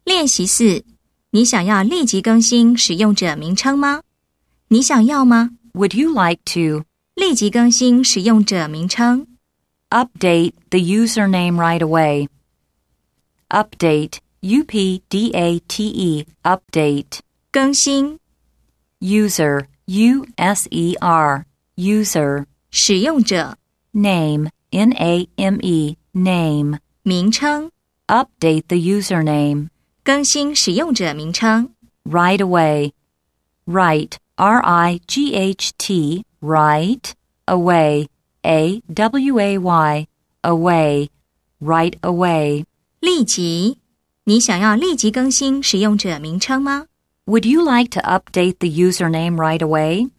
练习4，你想要立即更新使用者名称吗？你想要吗？ Would you like to 立即更新使用者名称。 update the username right away? Update, U-P-D-A-T-E, update. 更新 User, U-S-E-R, user. 使用者 Name, N-A-M-E, name. 名称 Update the username. 更新使用者名称。 Right away. Right, R-I-G-H-T, right, away, A-W-A-Y, away, right away. 立即，你想要立即更新使用者名称吗？ Would you like to update the username right away?